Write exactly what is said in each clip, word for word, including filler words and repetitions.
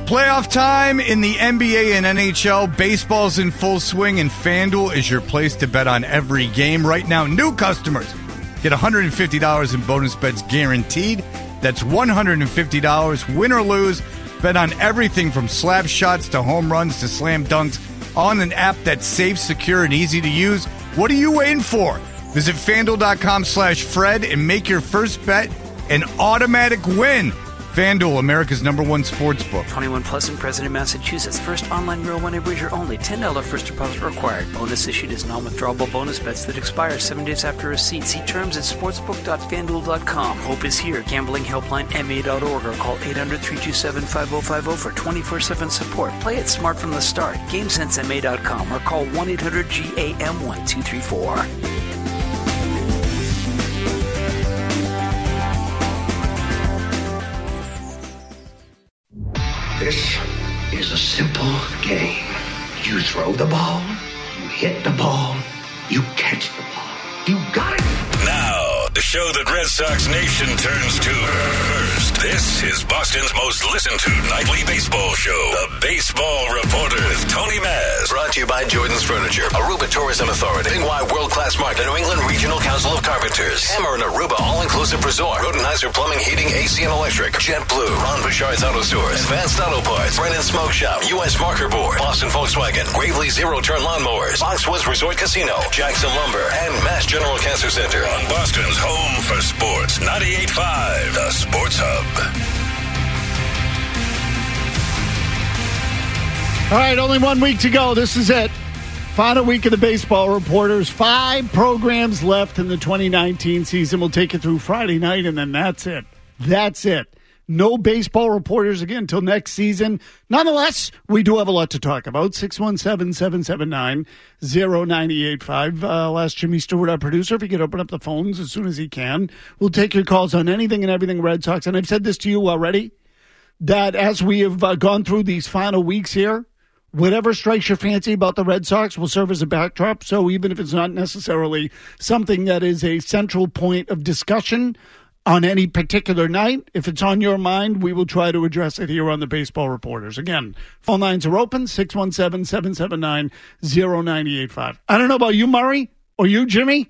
Playoff time in the N B A and N H L. Baseball's in full swing, and FanDuel is your place to bet on every game. Right now, new customers get one hundred fifty dollars in bonus bets guaranteed. That's one hundred fifty dollars, win or lose. Bet on everything from slap shots to home runs to slam dunks on an app that's safe, secure, and easy to use. What are you waiting for? Visit FanDuel.com slash Fred and make your first bet an automatic win. FanDuel, America's number one sports book. twenty-one plus in President, Massachusetts. First online real money wager only. ten dollars first deposit required. Bonus issued as non-withdrawable bonus bets that expire seven days after receipt. See terms at sportsbook dot fan duel dot com. Hope is here. Gambling helpline M A dot org or call eight hundred, three two seven, five oh five oh for twenty-four seven support. Play it smart from the start. game sense M A dot com or call one eight hundred G A M one two three four. This is a simple game. You throw the ball, you hit the ball, you catch the ball. You got it! Now, the show that Red Sox Nation turns to first. This is Boston's most listened to nightly baseball show, The Baseball Reporter with Tony Maz. Brought to you by Jordan's Furniture, Aruba Tourism Authority, Bingwai World Class Market, New England Regional Council of Carpenters, Hammer and Aruba All-Inclusive Resort, Rodenizer Plumbing, Heating, A C and Electric, JetBlue, Ron Bouchard's Auto Stores, Advanced Auto Parts, Brennan Smoke Shop, U S Marker Board, Boston Volkswagen, Gravely Zero Turn Lawnmowers, Foxwoods Resort Casino, Jackson Lumber, and Mass General Cancer Center. On Boston's home for sports, ninety-eight point five, The Sports Hub. All right, only one week to go. This is it. Final week of the Baseball Reporters. Five programs left in the twenty nineteen season. We'll take you through Friday night, and then that's it. That's it. No Baseball Reporters again until next season. Nonetheless, we do have a lot to talk about. six one seven, seven seven nine, zero nine eight five. Uh, I'll ask Jimmy Stewart, our producer, if he could open up the phones as soon as he can. We'll take your calls on anything and everything Red Sox. And I've said this to you already, that as we have uh, gone through these final weeks here, whatever strikes your fancy about the Red Sox will serve as a backdrop. So even if it's not necessarily something that is a central point of discussion on any particular night, if it's on your mind, we will try to address it here on the Baseball Reporters. Again, phone lines are open, six one seven, seven seven nine, zero nine eight five. I don't know about you, Murray, or you, Jimmy.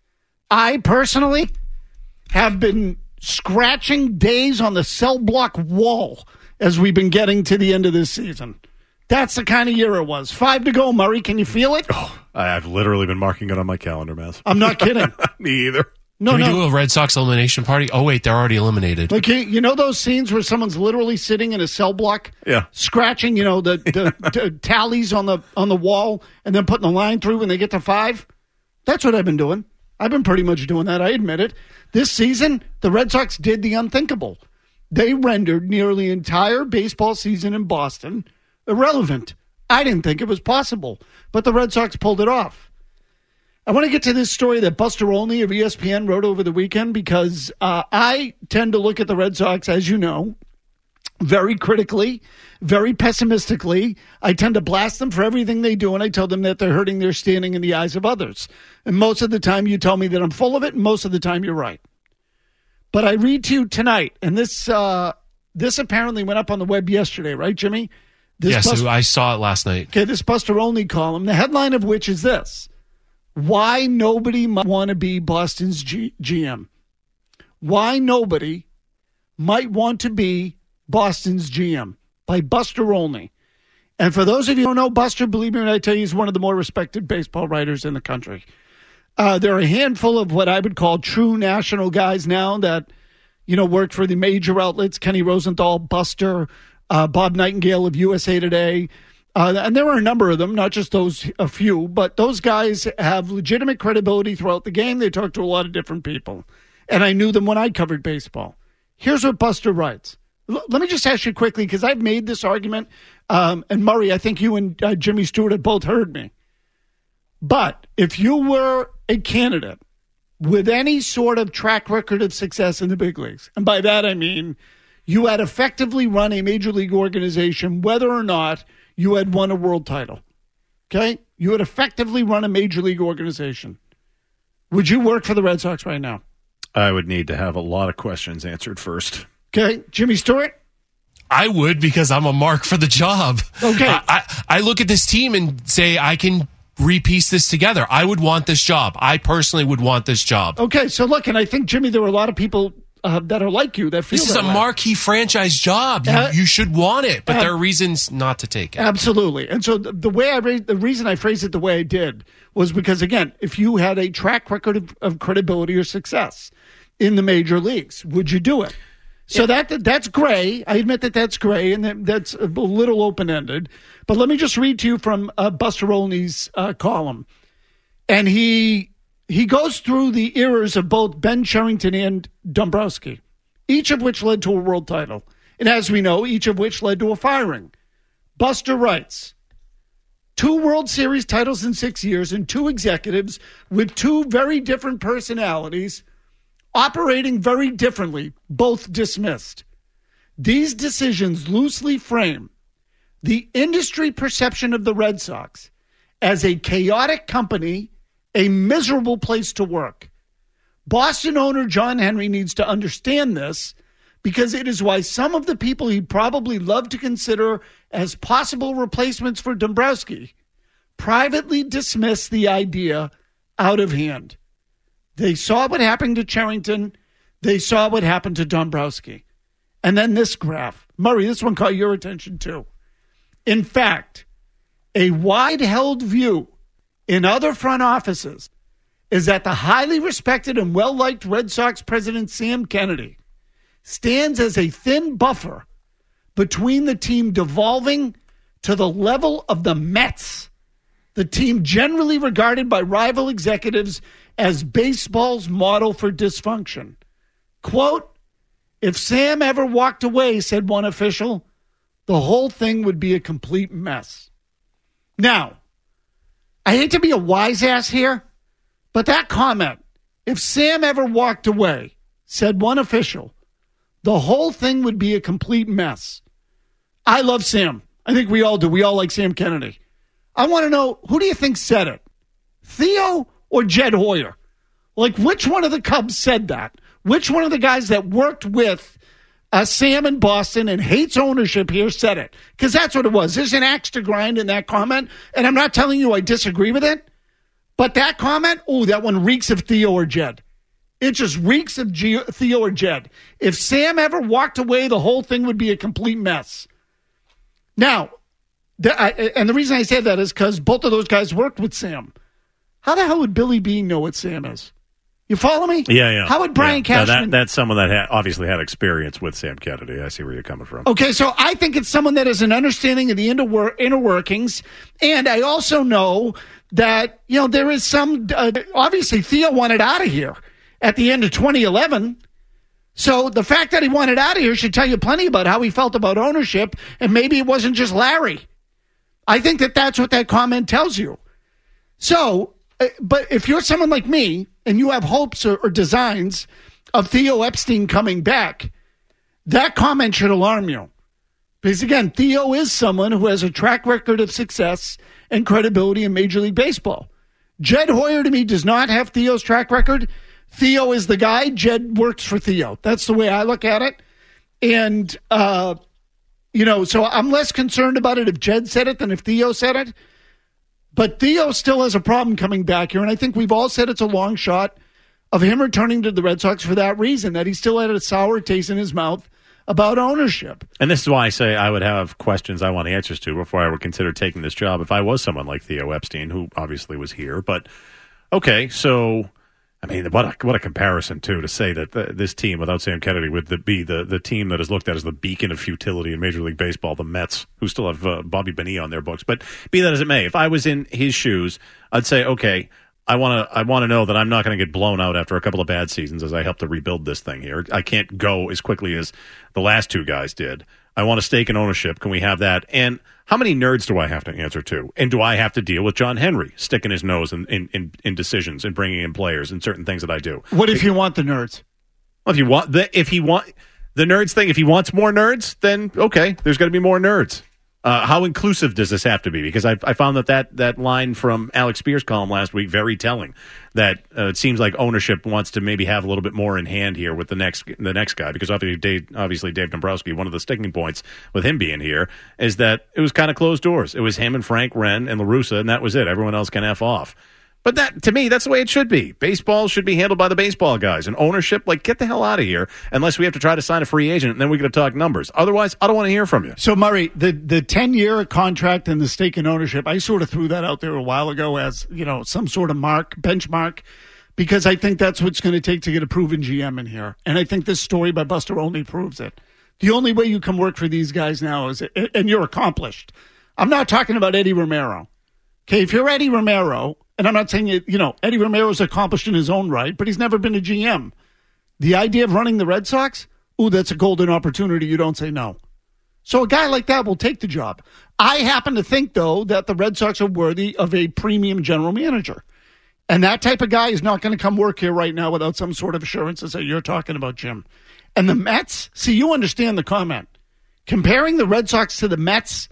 I personally have been scratching days on the cell block wall as we've been getting to the end of this season. That's the kind of year it was. Five to go, Murray. Can you feel it? Oh, I've literally been marking it on my calendar, Maz. I'm not kidding. Me either. No, Can we no. do a Red Sox elimination party? Oh, wait, they're already eliminated. Like, you, you know those scenes where someone's literally sitting in a cell block? Yeah. Scratching, you know, the, the, the tallies on the on the wall and then putting the line through when they get to five? That's what I've been doing. I've been pretty much doing that. I admit it. This season, the Red Sox did the unthinkable. They rendered nearly the entire baseball season in Boston irrelevant. I didn't think it was possible, but the Red Sox pulled it off. I want to get to this story that Buster Olney of E S P N wrote over the weekend because uh, I tend to look at the Red Sox, as you know, very critically, very pessimistically. I tend to blast them for everything they do, and I tell them that they're hurting their standing in the eyes of others. And most of the time you tell me that I'm full of it, and most of the time you're right. But I read to you tonight, and this uh, this apparently went up on the web yesterday, right, Jimmy? This yes, Buster- I saw it last night. Okay, this Buster Olney column, the headline of which is this: why nobody might want to be Boston's G- GM. Why nobody might want to be Boston's G M, by Buster Olney. And for those of you who don't know, Buster, believe me when I tell you, he's one of the more respected baseball writers in the country. Uh, there are a handful of what I would call true national guys now that, you know, work for the major outlets: Kenny Rosenthal, Buster, uh, Bob Nightingale of U S A Today. Uh, and there are a number of them, not just those, a few, but those guys have legitimate credibility throughout the game. They talk to a lot of different people. And I knew them when I covered baseball. Here's what Buster writes. L- let me just ask you quickly, because I've made this argument. Um, and Murray, I think you and uh, Jimmy Stewart have both heard me. But if you were a candidate with any sort of track record of success in the big leagues, and by that I mean you had effectively run a major league organization, whether or not you had won a world title, okay? You had effectively run a major league organization. Would you work for the Red Sox right now? I would need to have a lot of questions answered first. Okay, Jimmy Stewart? I would, because I'm a mark for the job. Okay. I, I, I look at this team and say, I can repiece this together. I would want this job. I personally would want this job. Okay, so look, and I think, Jimmy, there are a lot of people uh, that are like you that feel This is that a way. marquee franchise job. You, Uh, you should want it, but uh, there are reasons not to take it. Absolutely. And so the, the way I raised, the reason I phrased it the way I did was because, again, if you had a track record of, of credibility or success in the major leagues, would you do it? So yeah. that that's gray. I admit that that's gray, and that, that's a little open-ended. But let me just read to you from uh, Buster Olney's uh, column. And he he goes through the eras of both Ben Cherington and Dombrowski, each of which led to a world title. And as we know, each of which led to a firing. Buster writes, two World Series titles in six years and two executives with two very different personalities operating very differently, both dismissed. These decisions loosely frame the industry perception of the Red Sox as a chaotic company, a miserable place to work. Boston owner John Henry needs to understand this, because it is why some of the people he probably loved to consider as possible replacements for Dombrowski privately dismiss the idea out of hand. They saw what happened to Cherington. They saw what happened to Dombrowski. And then this graph. Murray, this one caught your attention too. In fact, a wide-held view in other front offices is that the highly respected and well-liked Red Sox president Sam Kennedy stands as a thin buffer between the team devolving to the level of the Mets, the team generally regarded by rival executives as baseball's model for dysfunction. Quote, if Sam ever walked away, said one official, the whole thing would be a complete mess. Now, I hate to be a wise ass here, but that comment, if Sam ever walked away, said one official, the whole thing would be a complete mess. I love Sam. I think we all do. We all like Sam Kennedy. I want to know, who do you think said it? Theo or Jed Hoyer? Like, which one of the Cubs said that? Which one of the guys that worked with uh, Sam in Boston and hates ownership here said it? Because that's what it was. There's an axe to grind in that comment, and I'm not telling you I disagree with it, but that comment, ooh, that one reeks of Theo or Jed. It just reeks of G- Theo or Jed. If Sam ever walked away, the whole thing would be a complete mess. Now, the, I, and the reason I say that is because both of those guys worked with Sam. How the hell would Billy Beane know what Sam is? You follow me? Yeah, yeah. How would Brian yeah. Cashman... No, that, that's someone that had, obviously had experience with Sam Kennedy. I see where you're coming from. Okay, so I think it's someone that has an understanding of the inner, wor- inner workings. And I also know that, you know, there is some... Uh, obviously, Theo wanted out of here at the end of twenty eleven. So the fact that he wanted out of here should tell you plenty about how he felt about ownership. And maybe it wasn't just Larry. I think that that's what that comment tells you. So... But if you're someone like me and you have hopes or, or designs of Theo Epstein coming back, that comment should alarm you. Because, again, Theo is someone who has a track record of success and credibility in Major League Baseball. Jed Hoyer, to me, does not have Theo's track record. Theo is the guy. Jed works for Theo. That's the way I look at it. And, uh, you know, so I'm less concerned about it if Jed said it than if Theo said it. But Theo still has a problem coming back here, and I think we've all said it's a long shot of him returning to the Red Sox for that reason, that he still had a sour taste in his mouth about ownership. And this is why I say I would have questions I want answers to before I would consider taking this job if I was someone like Theo Epstein, who obviously was here. But, okay, so... I mean, what a, what a comparison, too, to say that the, this team without Sam Kennedy would the, be the, the team that is looked at as the beacon of futility in Major League Baseball, the Mets, who still have uh, Bobby Bonilla on their books. But be that as it may, if I was in his shoes, I'd say, okay, I want to I want to know that I'm not going to get blown out after a couple of bad seasons as I help to rebuild this thing here. I can't go as quickly as the last two guys did. I want a stake in ownership. Can we have that? And how many nerds do I have to answer to? And do I have to deal with John Henry sticking his nose in, in, in, in decisions and bringing in players and certain things that I do? What if you want the nerds? Well, if you want the if he want the nerds thing, if he wants more nerds, then okay, there's got to be more nerds. Uh, how inclusive does this have to be? Because I, I found that, that that line from Alex Spears' column last week very telling. That uh, it seems like ownership wants to maybe have a little bit more in hand here with the next the next guy. Because obviously Dave, obviously Dave Dombrowski, one of the sticking points with him being here is that it was kind of closed doors. It was him and Frank Wren and La Russa, and that was it. Everyone else can F off. But that, to me, that's the way it should be. Baseball should be handled by the baseball guys. And ownership, like, get the hell out of here unless we have to try to sign a free agent, and then we're going to talk numbers. Otherwise, I don't want to hear from you. So, Murray, the the ten-year contract and the stake in ownership, I sort of threw that out there a while ago as, you know, some sort of mark, benchmark, because I think that's what's going to take to get a proven G M in here. And I think this story by Buster Olney proves it. The only way you can work for these guys now is, and you're accomplished. I'm not talking about Eddie Romero. Okay, if you're Eddie Romero, and I'm not saying, it, you know, Eddie Romero's accomplished in his own right, but he's never been a G M. The idea of running the Red Sox, ooh, that's a golden opportunity. You don't say no. So a guy like that will take the job. I happen to think, though, that the Red Sox are worthy of a premium general manager. And that type of guy is not going to come work here right now without some sort of assurances that you're talking about, Jim. And the Mets, see, you understand the comment. Comparing the Red Sox to the Mets,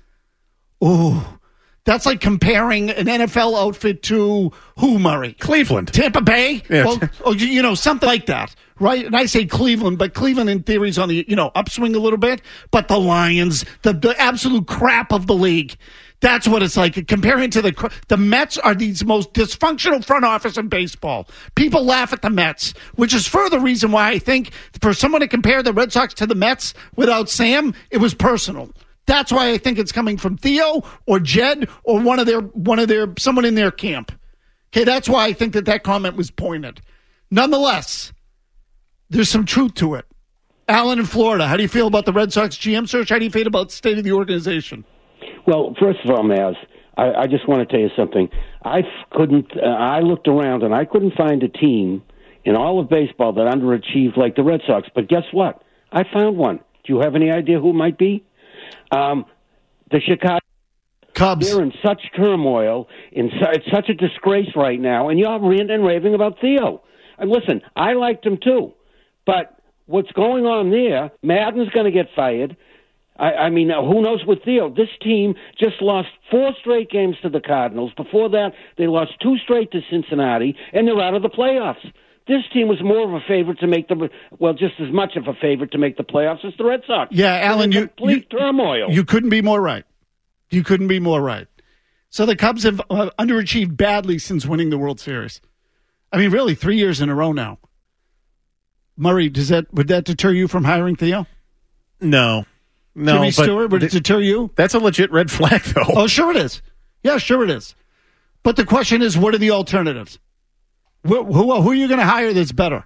ooh, that's like comparing an N F L outfit to who, Murray? Cleveland. Tampa Bay? Yeah. Well, or, you know, something like that, right? And I say Cleveland, but Cleveland in theory is on the, you know, upswing a little bit. But the Lions, the, the absolute crap of the league, that's what it's like. Comparing to the the Mets are the most dysfunctional front office in baseball. People laugh at the Mets, which is further reason why I think for someone to compare the Red Sox to the Mets without Sam, it was personal. That's why I think it's coming from Theo or Jed or one of their one of their someone in their camp. Okay, that's why I think that that comment was pointed. Nonetheless, there's some truth to it. Alan in Florida, how do you feel about the Red Sox G M search? How do you feel about the state of the organization? Well, first of all, Maz, I, I just want to tell you something. I couldn't. Uh, I looked around and I couldn't find a team in all of baseball that underachieved like the Red Sox. But guess what? I found one. Do you have any idea who it might be? Um, the Chicago Cubs. They're in such turmoil, in su- it's such a disgrace right now, and you're ranting and raving about Theo. And listen, I liked him too, but what's going on there? Madden's going to get fired. I, I mean, uh, who knows with Theo? This team just lost four straight games to the Cardinals. Before that, they lost two straight to Cincinnati, and they're out of the playoffs. This team was more of a favorite to make the, well, just as much of a favorite to make the playoffs as the Red Sox. Yeah, Alan, you, complete you, turmoil. You couldn't be more right. You couldn't be more right. So the Cubs have uh, underachieved badly since winning the World Series. I mean, really, three years in a row now. Murray, does that would that deter you from hiring Theo? No. No, Jimmy but Stewart, would it th- deter you? That's a legit red flag, though. Oh, sure it is. Yeah, sure it is. But the question is, what are the alternatives? Who, who, who are you going to hire that's better?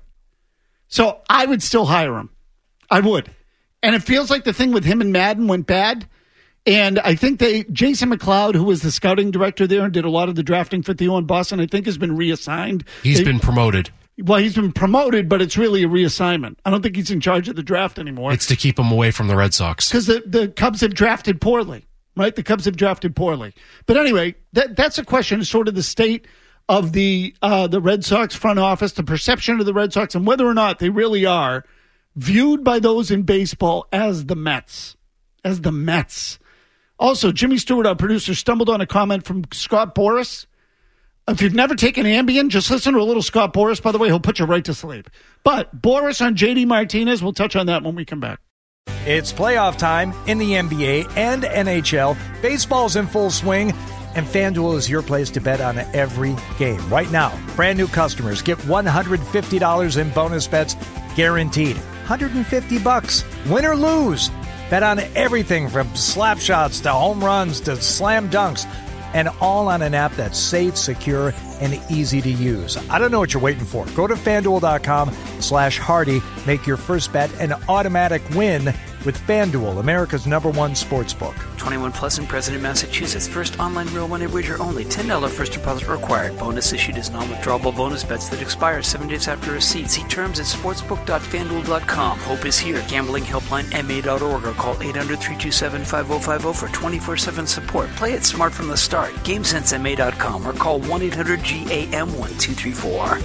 So I would still hire him. I would. And it feels like the thing with him and Madden went bad. And I think they, Jason McLeod, who was the scouting director there and did a lot of the drafting for Theo in Boston, I think has been reassigned. He's they, been promoted. Well, he's been promoted, but it's really a reassignment. I don't think he's in charge of the draft anymore. It's to keep him away from the Red Sox. Because the, the Cubs have drafted poorly, right? The Cubs have drafted poorly. But anyway, that that's a question, sort of the state of the uh, the Red Sox front office, the perception of the Red Sox, and whether or not they really are viewed by those in baseball as the Mets. As the Mets. Also, Jimmy Stewart, our producer, stumbled on a comment from Scott Boras. If you've never taken Ambien, just listen to a little Scott Boras. By the way, he'll put you right to sleep. But Boras on J D Martinez, we'll touch on that when we come back. It's playoff time in the N B A and N H L. Baseball's in full swing, and FanDuel is your place to bet on every game. Right now, brand new customers get one hundred fifty dollars in bonus bets guaranteed. one hundred fifty bucks, win or lose. Bet on everything from slap shots to home runs to slam dunks. And all on an app that's safe, secure, and easy to use. I don't know what you're waiting for. Go to FanDuel.com slash Hardy. Make your first bet an automatic win with FanDuel, America's number one sports book. twenty-one plus and present in Massachusetts. First online real money wager only. ten dollars first deposit required. Bonus issued as non-withdrawable bonus bets that expire seven days after receipt. See terms at sportsbook dot fan duel dot com. Hope is here. Gambling helpline M A dot org or call eight hundred, three two seven, five oh five oh for twenty-four seven support. Play it smart from the start. game sense M A dot com or call one eight hundred G A M one two three four.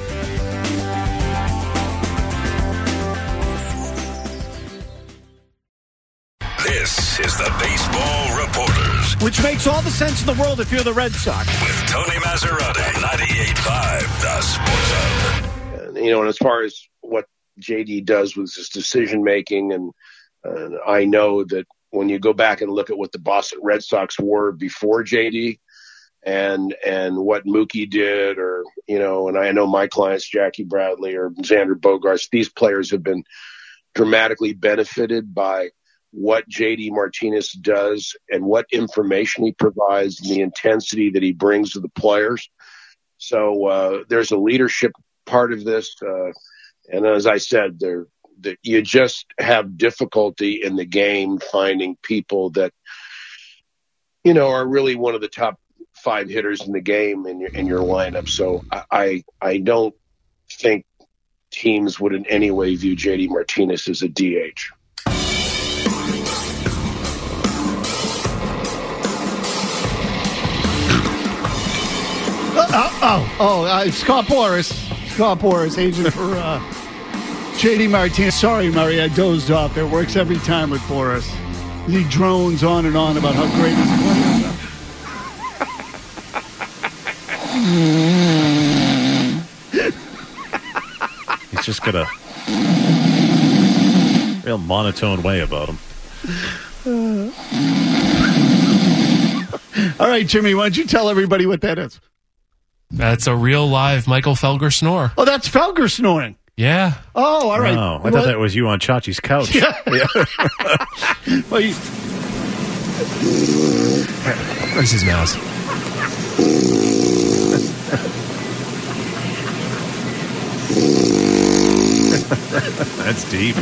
This is the Baseball Reporters. which makes all the sense in the world if you're the Red Sox. With Tony Maserati, ninety-eight point five, the Sports Hub. And, you know, and as far as what J D does with his decision making, and, and I know that when you go back and look at what the Boston Red Sox were before J D, and and what Mookie did, or, you know, and I know my clients, Jackie Bradley or Xander Bogaerts, these players have been dramatically benefited by what J D Martinez does and what information he provides and the intensity that he brings to the players. So uh, there's a leadership part of this. Uh, and as I said, there that you just have difficulty in the game finding people that, you know, are really one of the top five hitters in the game in your in your lineup. So I I don't think teams would in any way view J D Martinez as a D H. Uh, oh, oh, uh, Scott Boras, Scott Boras, agent for uh, J D Martinez. Sorry, Murray, I dozed off. It works every time with Boras. He drones on and on about how great his players are. He's just got a real monotone way about him. All right, Jimmy, why don't you tell everybody what that is? That's a real live Michael Felger snore. Oh, that's Felger snoring. Yeah. Oh, all right. Oh, I thought that was you on Chachi's couch. Yeah. Well, you... Where's his mouse? That's deep.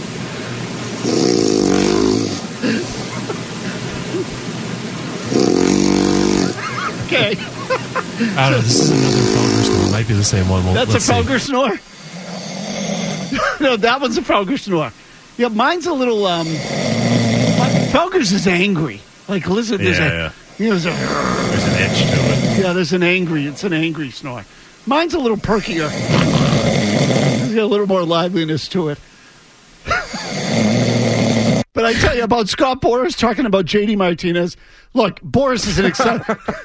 Okay. I don't know. This is another Felger snore. It might be the same one. We'll, That's let's a Felger see. snore? No, that one's a Felger snore. Yeah, mine's a little, um, Felger's is angry. Like, listen, there's Yeah, a, yeah. you know, there's a, There's an itch to it. yeah, there's an angry, it's an angry snore. Mine's a little perkier. There's got a little more liveliness to it. But I tell you about Scott Boras talking about J D Martinez. Look, Boras is an excep-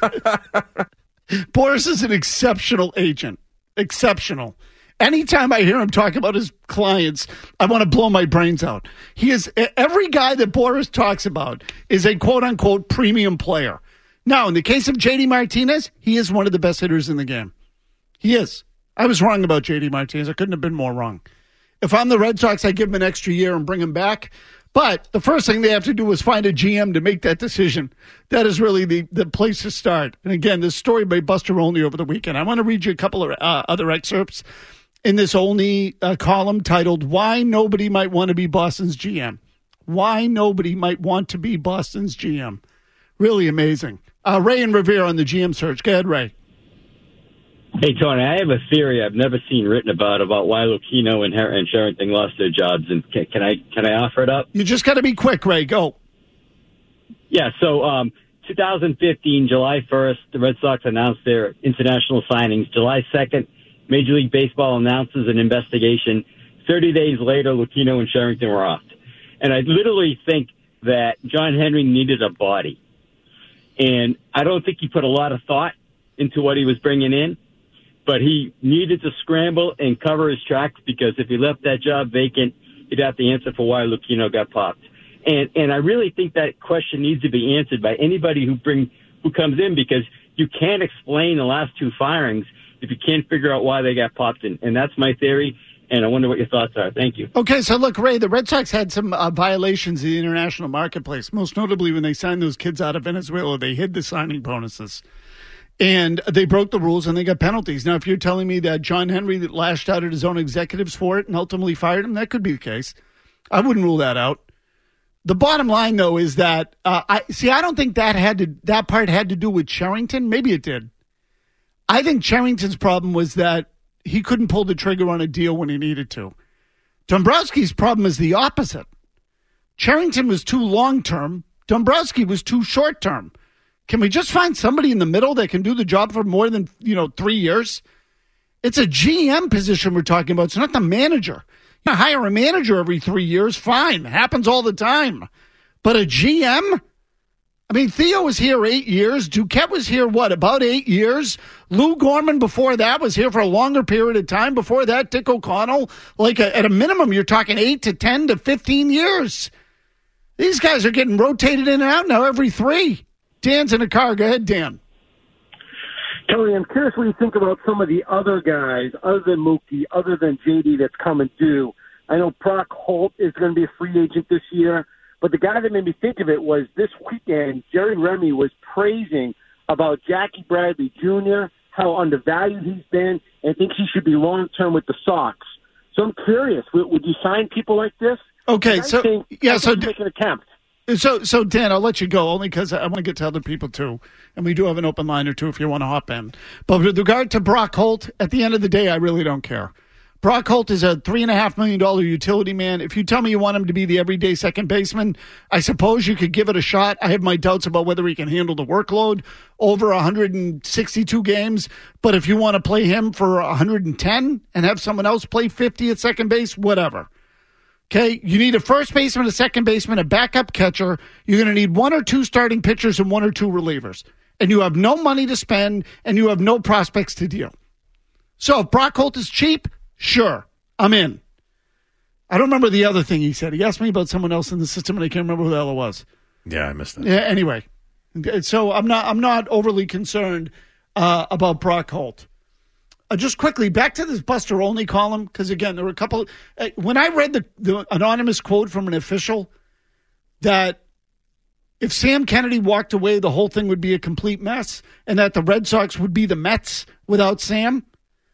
Boras is an exceptional agent. Exceptional. Anytime I hear him talk about his clients, I want to blow my brains out. He is every guy that Boras talks about is a quote unquote premium player. Now, in the case of J D Martinez, he is one of the best hitters in the game. He is. I was wrong about J D Martinez. I couldn't have been more wrong. If I'm the Red Sox, I give him an extra year and bring him back. But the first thing they have to do is find a G M to make that decision. That is really the, the place to start. And again, this story by Buster Olney over the weekend. I want to read you a couple of uh, other excerpts in this Olney uh, column titled, Why Nobody Might Want to Be Boston's G M. Why Nobody Might Want to Be Boston's G M. Really amazing. Uh, Ray and Revere on the G M search. Go ahead, Ray. Hey, Tony, I have a theory I've never seen written about about why Lucchino and, Her- and Sherrington lost their jobs, and can, can I can I offer it up? You just got to be quick, Ray. Go. Yeah, so um, twenty fifteen, July first, the Red Sox announced their international signings. July second, Major League Baseball announces an investigation. thirty days later, Lucchino and Sherrington were off. And I literally think that John Henry needed a body. And I don't think he put a lot of thought into what he was bringing in. But he needed to scramble and cover his tracks, because if he left that job vacant, he'd have to answer for why Lucchino got popped. And and I really think that question needs to be answered by anybody who bring who comes in, because you can't explain the last two firings if you can't figure out why they got popped. And, and that's my theory, and I wonder what your thoughts are. Thank you. Okay, so look, Ray, the Red Sox had some uh, violations in the international marketplace, most notably when they signed those kids out of Venezuela. They hid the signing bonuses. And they broke the rules and they got penalties. Now, if you're telling me that John Henry that lashed out at his own executives for it and ultimately fired him, that could be the case. I wouldn't rule that out. The bottom line, though, is that uh, I see. I don't think that had to that part had to do with Sherrington. Maybe it did. I think Sherrington's problem was that he couldn't pull the trigger on a deal when he needed to. Dombrowski's problem is the opposite. Sherrington was too long term. Dombrowski was too short term. Can we just find somebody in the middle that can do the job for more than, you know, three years? It's a G M position we're talking about. It's not the manager. You know, hire a manager every three years, fine. It happens all the time. But a G M? I mean, Theo was here eight years. Duquette was here, what, about eight years? Lou Gorman before that was here for a longer period of time. Before that, Dick O'Connell. Like, a, at a minimum, you're talking eight to ten to fifteen years. These guys are getting rotated in and out now every three. Dan's in the car. Go ahead, Dan. Tony, I'm curious what you think about some of the other guys, other than Mookie, other than J D, that's coming due. I know Brock Holt is going to be a free agent this year. But the guy that made me think of it was this weekend, Jerry Remy was praising about Jackie Bradley Junior, how undervalued he's been, and thinks he should be long-term with the Sox. So I'm curious, would, would you sign people like this? Okay, so, think, yeah, so. Make an attempt. So, so Dan, I'll let you go only because I want to get to other people too, and we do have an open line or two if you want to hop in. But with regard to Brock Holt, at the end of the day, I really don't care. Brock Holt is a three and a half million dollar utility man. If you tell me you want him to be the everyday second baseman, I suppose you could give it a shot. I have my doubts about whether he can handle the workload over one hundred sixty-two games. But if you want to play him for one hundred ten and have someone else play fifty at second base, whatever. Okay, you need a first baseman, a second baseman, a backup catcher. You're going to need one or two starting pitchers and one or two relievers. And you have no money to spend, and you have no prospects to deal. So if Brock Holt is cheap, sure, I'm in. I don't remember the other thing he said. He asked me about someone else in the system, and I can't remember who the hell it was. Yeah, I missed that. Yeah. Anyway, so I'm not. I'm not overly concerned uh, about Brock Holt. Uh, just quickly back to this Buster Olney column, because again, there were a couple. Uh, when I read the, the anonymous quote from an official that if Sam Kennedy walked away, the whole thing would be a complete mess, and that the Red Sox would be the Mets without Sam.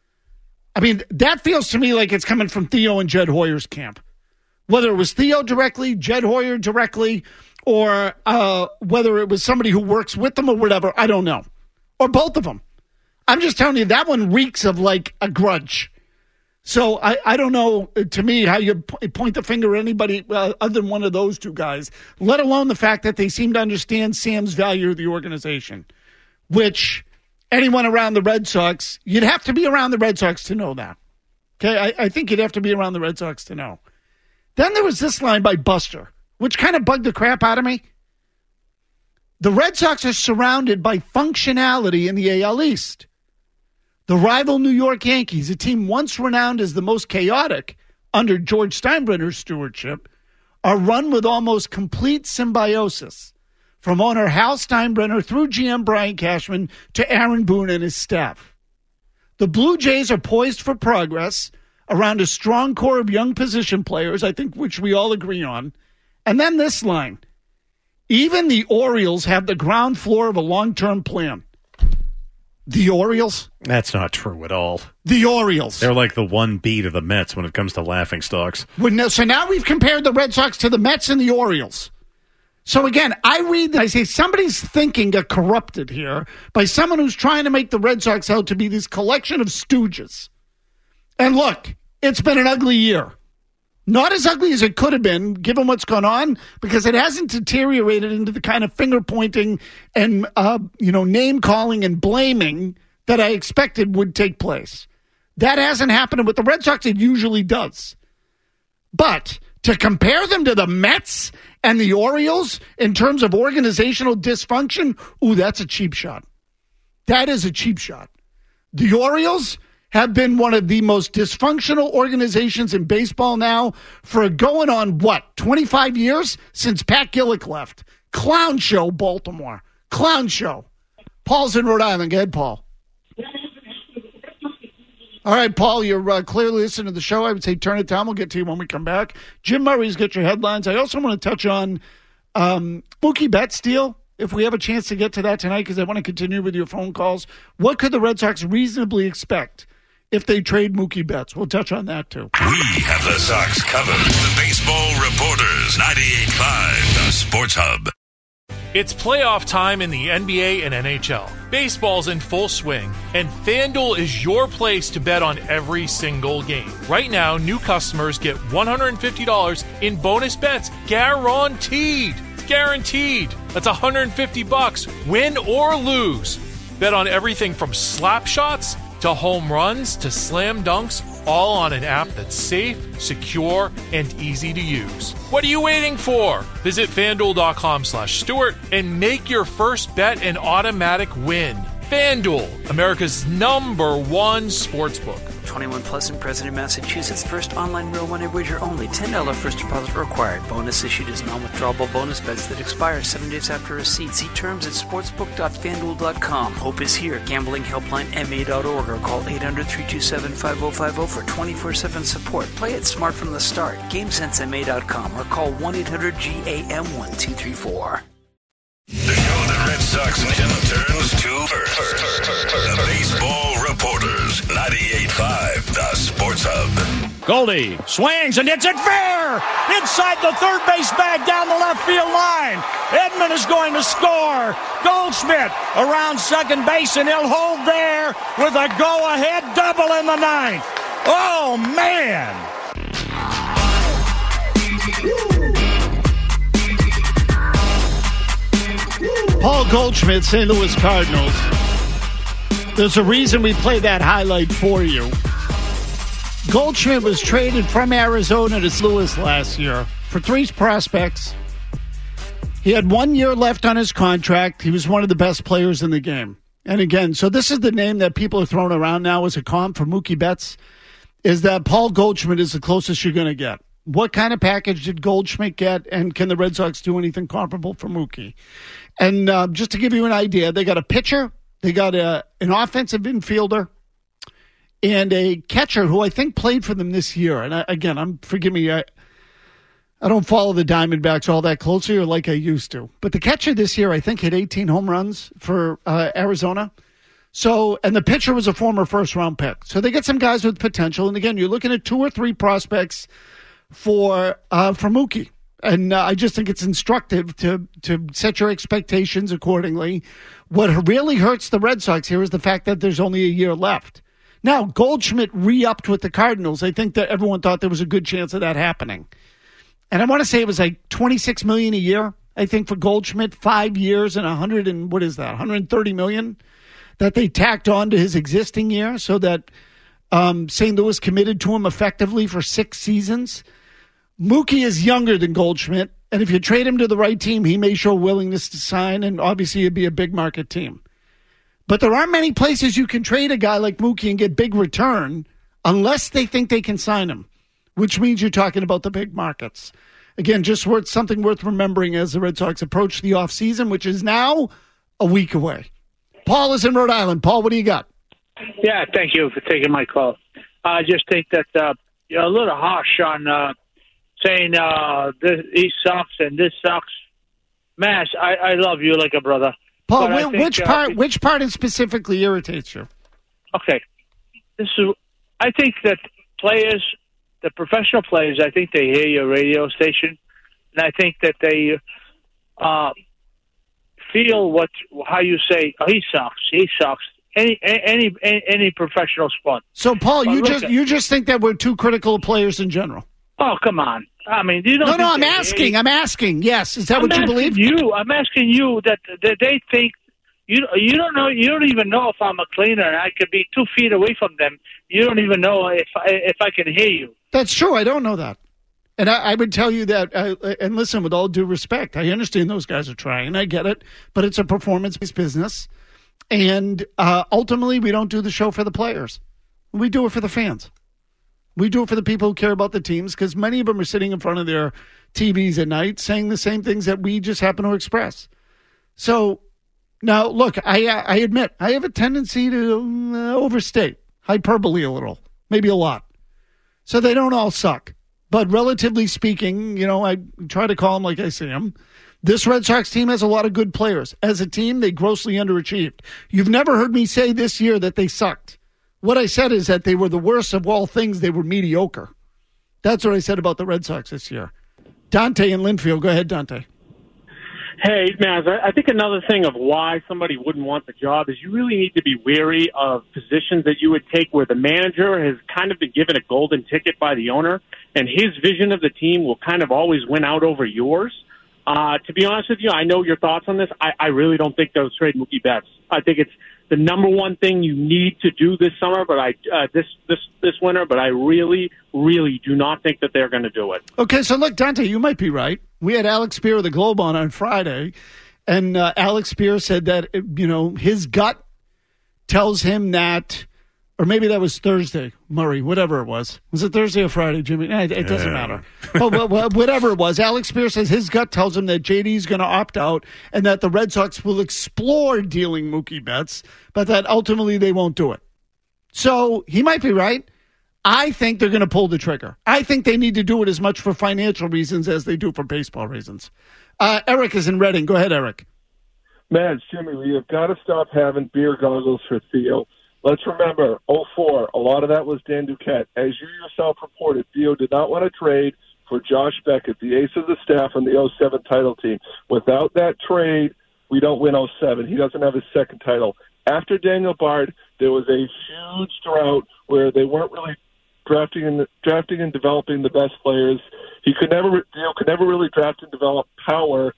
I mean, that feels to me like it's coming from Theo and Jed Hoyer's camp. Whether it was Theo directly, Jed Hoyer directly, or uh, whether it was somebody who works with them or whatever, I don't know. Or both of them. I'm just telling you, that one reeks of like a grudge. So I, I don't know, to me, how you point the finger at anybody uh, other than one of those two guys, let alone the fact that they seem to understand Sam's value of the organization, which anyone around the Red Sox, you'd have to be around the Red Sox to know that. Okay, I, I think you'd have to be around the Red Sox to know. Then there was this line by Buster, which kind of bugged the crap out of me. The Red Sox are surrounded by functionality in the A L East. The rival New York Yankees, a team once renowned as the most chaotic under George Steinbrenner's stewardship, are run with almost complete symbiosis, from owner Hal Steinbrenner through G M Brian Cashman to Aaron Boone and his staff. The Blue Jays are poised for progress around a strong core of young position players, I think, which we all agree on. And then this line: even the Orioles have the ground floor of a long-term plan. The Orioles? That's not true at all. The Orioles. They're like the one B to the Mets when it comes to laughingstocks. Well, no, so now we've compared the Red Sox to the Mets and the Orioles. So again, I read, I say somebody's thinking got corrupted here by someone who's trying to make the Red Sox out to be this collection of stooges. And look, it's been an ugly year. Not as ugly as it could have been, given what's gone on, because it hasn't deteriorated into the kind of finger-pointing and, uh, you know, name-calling and blaming that I expected would take place. That hasn't happened with the Red Sox. It usually does. But to compare them to the Mets and the Orioles in terms of organizational dysfunction, ooh, that's a cheap shot. That is a cheap shot. The Orioles have been one of the most dysfunctional organizations in baseball now for going on, what, twenty-five years since Pat Gillick left. Clown show, Baltimore. Clown show. Paul's in Rhode Island. Go ahead, Paul. All right, Paul, you're uh, clearly listening to the show. I would say turn it down. We'll get to you when we come back. Jim Murray's got your headlines. I also want to touch on um, Mookie Betts deal, if we have a chance to get to that tonight, because I want to continue with your phone calls. What could the Red Sox reasonably expect if they trade Mookie Betts? We'll touch on that, too. We have the Sox covered. The Baseball Reporters, ninety-eight point five, the Sports Hub. It's playoff time in the N B A and N H L. Baseball's in full swing, and FanDuel is your place to bet on every single game. Right now, new customers get one hundred fifty dollars in bonus bets guaranteed. It's guaranteed. That's one hundred fifty bucks, win or lose. Bet on everything from slap shots to home runs to slam dunks, all on an app that's safe, secure, and easy to use. What are you waiting for? Visit FanDuel.com slash Stewart and make your first bet an automatic win. FanDuel, America's number one sportsbook. twenty-one plus and present in Massachusetts. First online real money wager only. ten dollars first deposit required. Bonus issued as non-withdrawable bonus bets that expire seven days after receipt. See terms at sportsbook dot fanduel dot com. Hope is here. Gambling helpline M A dot org or call eight hundred, three two seven, five oh five oh for twenty-four seven support. Play it smart from the start. GameSense M A dot com or call one eight hundred G A M one two three four. The show that Red Sox Nation turns to first. The Baseball Reporters, ninety-eight point five, the Sports Hub. Goldie swings and hits it fair inside the third base bag down the left field line. Edman is going to score. Goldschmidt around second base, and he'll hold there with a go-ahead double in the ninth. Oh, man! Paul Goldschmidt, Saint Louis Cardinals. There's a reason we play that highlight for you. Goldschmidt was traded from Arizona to Saint Louis last year for three prospects. He had one year left on his contract. He was one of the best players in the game. And again, so this is the name that people are throwing around now as a comp for Mookie Betts, is that Paul Goldschmidt is the closest you're going to get. What kind of package did Goldschmidt get, and can the Red Sox do anything comparable for Mookie? And uh, just to give you an idea, they got a pitcher, they got a, an offensive infielder, and a catcher who I think played for them this year. And I, again, I'm forgive me, I, I don't follow the Diamondbacks all that closely or like I used to. But the catcher this year, I think, hit eighteen home runs for uh, Arizona. So, and the pitcher was a former first-round pick. So they get some guys with potential. And again, you're looking at two or three prospects for uh, for Mookie. And uh, I just think it's instructive to to set your expectations accordingly. What really hurts the Red Sox here is the fact that there's only a year left. Now, Goldschmidt re-upped with the Cardinals. I think that everyone thought there was a good chance of that happening. And I want to say it was like twenty-six million dollars a year, I think, for Goldschmidt, five years and one hundred and what is that, one hundred thirty million dollars that they tacked on to his existing year so that um, Saint Louis committed to him effectively for six seasons. Mookie is younger than Goldschmidt, and if you trade him to the right team, he may show willingness to sign, and obviously it'd be a big market team. But there aren't many places you can trade a guy like Mookie and get big return unless they think they can sign him, which means you're talking about the big markets. Again, just worth something worth remembering as the Red Sox approach the offseason, which is now a week away. Paul is in Rhode Island. Paul, what do you got? Yeah, thank you for taking my call. I just think that uh, you're a little harsh on uh, saying uh, this, he sucks and this sucks. Mash, I, I love you like a brother. Paul, But I wh- think, which uh, part? Which part specifically irritates you? Okay, this is. I think that players, the professional players, I think they hear your radio station, and I think that they uh, feel what how you say. Oh, he sucks. He sucks. Any any any, any professional sport. So, Paul, But you look just at- you just think that we're too critical of players in general? Oh, come on. I mean, you don't. No, no, think I'm they- asking. I'm asking. Yes, is that I'm what you asking believe? You, I'm asking you that, that they think you. You don't know. You don't even know if I'm a cleaner. And I could be two feet away from them. You don't even know if I, if I can hear you. That's true. I don't know that. And I, I would tell you that, uh, and listen, with all due respect, I understand those guys are trying. I get it. But it's a performance-based business. And uh, ultimately, we don't do the show for the players. We do it for the fans. We do it for the people who care about the teams, because many of them are sitting in front of their T Vs at night saying the same things that we just happen to express. So now, look, I, I admit I have a tendency to uh, overstate, hyperbole a little, maybe a lot. So they don't all suck. But relatively speaking, you know, I try to call them like I see them. This Red Sox team has a lot of good players. As a team, they grossly underachieved. You've never heard me say this year that they sucked. What I said is that they were the worst of all things. They were mediocre. That's what I said about the Red Sox this year. Dante in Linfield. Go ahead, Dante. Hey, Maz, I I think another thing of why somebody wouldn't want the job is you really need to be wary of positions that you would take where the manager has kind of been given a golden ticket by the owner, and his vision of the team will kind of always win out over yours. Uh, to be honest with you, I know your thoughts on this. I, I really don't think they'll trade Mookie Betts. I think it's the number one thing you need to do this summer, but I uh, this this this winter. But I really, really do not think that they're going to do it. Okay, so look, Dante, you might be right. We had Alex Spear of the Globe on on Friday, and uh, Alex Spear said that you know his gut tells him that. Or maybe that was Thursday, Murray, whatever it was. Was it Thursday or Friday, Jimmy? It, it doesn't Yeah. matter. But, but whatever it was, Alex Spear says his gut tells him that J D is going to opt out and that the Red Sox will explore dealing Mookie Betts, but that ultimately they won't do it. So he might be right. I think they're going to pull the trigger. I think they need to do it as much for financial reasons as they do for baseball reasons. Uh, Eric is in Reading. Go ahead, Eric. Man, Jimmy, we have got to stop having beer goggles for Theo. Let's remember, oh four, a lot of that was Dan Duquette. As you yourself reported, Theo did not want to trade for Josh Beckett, the ace of the staff on the oh seven title team. Without that trade, we don't win oh seven. He doesn't have his second title. After Daniel Bard, there was a huge drought where they weren't really drafting and drafting and developing the best players. He could never, Theo could never really draft and develop power.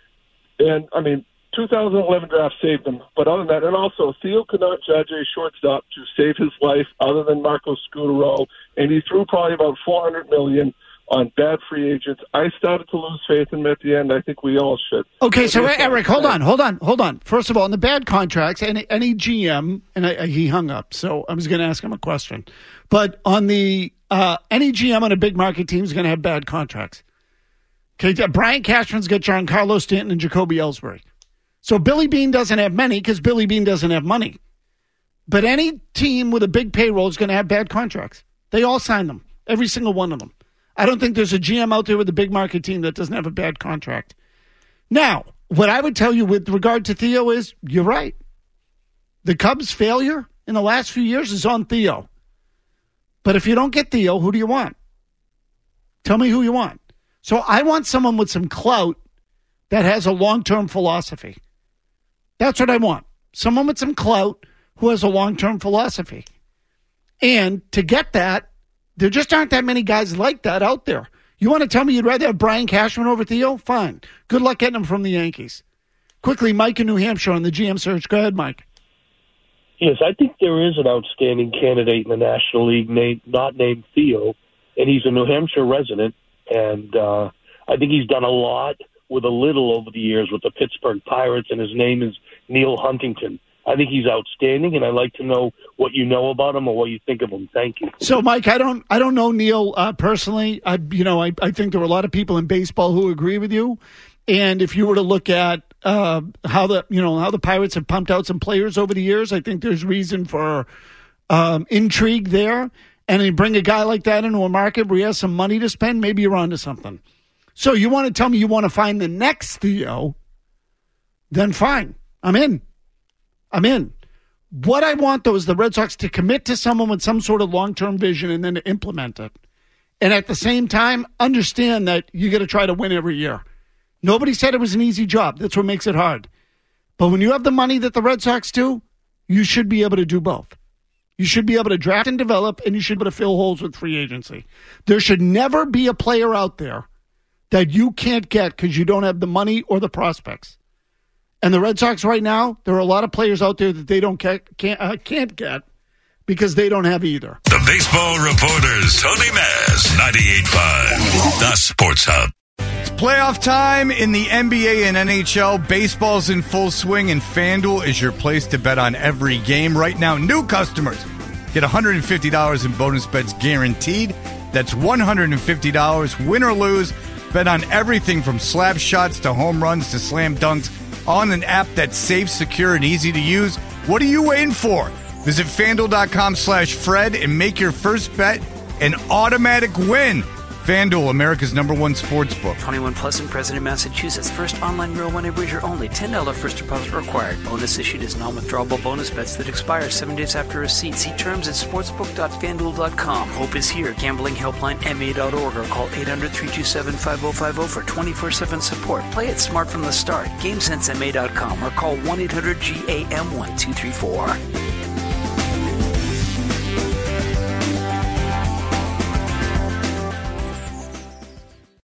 And, I mean, two thousand eleven draft saved him, but other than that, and also Theo could not judge a shortstop to save his life other than Marco Scutaro, and he threw probably about four hundred million dollars on bad free agents. I started to lose faith in him at the end. I think we all should. Okay, so Eric, hold on, hold on, hold on. First of all, in the bad contracts, any, any G M, and I, he hung up, so I was going to ask him a question. But on the uh, any G M on a big market team is going to have bad contracts. Okay, Brian Cashman's got Giancarlo Stanton and Jacoby Ellsbury. So Billy Beane doesn't have many because Billy Beane doesn't have money. But any team with a big payroll is going to have bad contracts. They all sign them, every single one of them. I don't think there's a G M out there with a big market team that doesn't have a bad contract. Now, what I would tell you with regard to Theo is, you're right. The Cubs' failure in the last few years is on Theo. But if you don't get Theo, who do you want? Tell me who you want. So I want someone with some clout that has a long-term philosophy. That's what I want. Someone with some clout who has a long-term philosophy. And to get that, there just aren't that many guys like that out there. You want to tell me you'd rather have Brian Cashman over Theo? Fine. Good luck getting him from the Yankees. Quickly, Mike in New Hampshire on the G M search. Go ahead, Mike. Yes, I think there is an outstanding candidate in the National League named, not named Theo, and he's a New Hampshire resident, and uh, I think he's done a lot with a little over the years with the Pittsburgh Pirates, and his name is Neil Huntington. I think he's outstanding, and I'd like to know what you know about him or what you think of him. Thank you. So, Mike, I don't, I don't know Neil uh, personally. I, you know, I, I think there are a lot of people in baseball who agree with you. And if you were to look at uh, how the, you know, how the Pirates have pumped out some players over the years, I think there's reason for um, intrigue there. And you bring a guy like that into a market where he has some money to spend, maybe you're onto something. So you want to tell me you want to find the next Theo, then fine. I'm in. I'm in. What I want, though, is the Red Sox to commit to someone with some sort of long-term vision and then to implement it. And at the same time, understand that you got to try to win every year. Nobody said it was an easy job. That's what makes it hard. But when you have the money that the Red Sox do, you should be able to do both. You should be able to draft and develop, and you should be able to fill holes with free agency. There should never be a player out there that you can't get because you don't have the money or the prospects. And the Red Sox right now, there are a lot of players out there that they don't get, can't, uh, can't get because they don't have either. The Baseball Reporters, Tony Maz, ninety-eight point five, The Sports Hub. It's playoff time in the N B A and N H L. Baseball's in full swing, and FanDuel is your place to bet on every game. Right now, new customers get one hundred fifty dollars in bonus bets guaranteed. That's one hundred fifty dollars, win or lose. Bet on everything from slap shots to home runs to slam dunks on an app that's safe, secure, and easy to use. What are you waiting for? Visit FanDuel.com slash Fred and make your first bet an automatic win. FanDuel, America's number one sports book. twenty-one plus and present in Massachusetts. First online real money wager only. ten dollars first deposit required. Bonus issued as non-withdrawable bonus bets that expire seven days after receipt. See terms at sportsbook dot fan duel dot com. Hope is here. Gambling helpline M A dot org or call eight hundred, three two seven, five oh five oh for twenty-four seven support. Play it smart from the start. Game sense M A dot com or call one eight hundred G A M one two three four.